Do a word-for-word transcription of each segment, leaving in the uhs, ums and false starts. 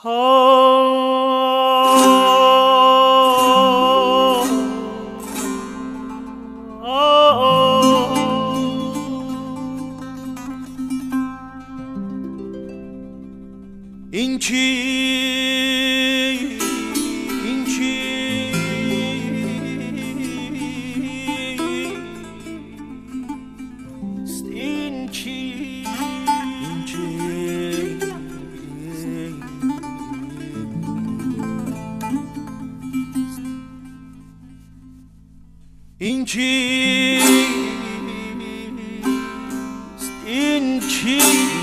این چی این چی این چی این چی این چی این چی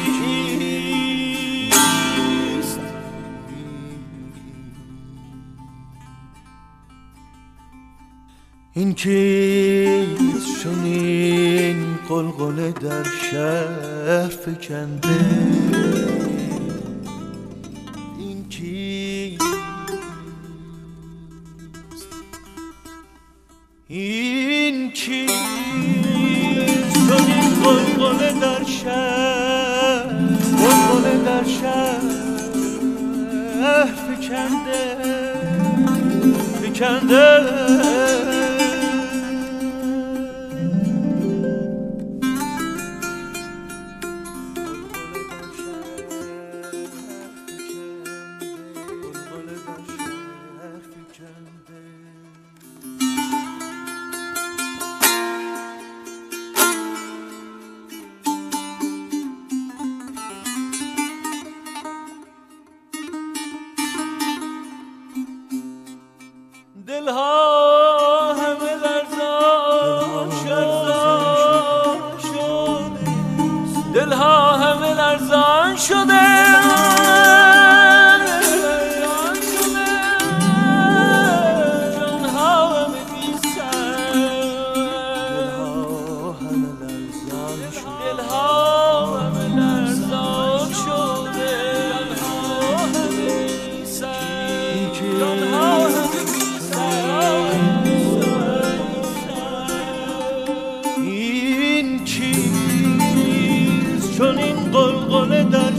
این کیست چنین قلقله در شهر فکنده این کیست این کیست چنین قلقله در شهر قلقله در شهر فکنده فکنده دلها همه لرزان شد دلها همه لرزان شده جانها همه بی سر دلها همه لرزان شده جانها همه بی سر جانها همه این چیست چون این قلقله در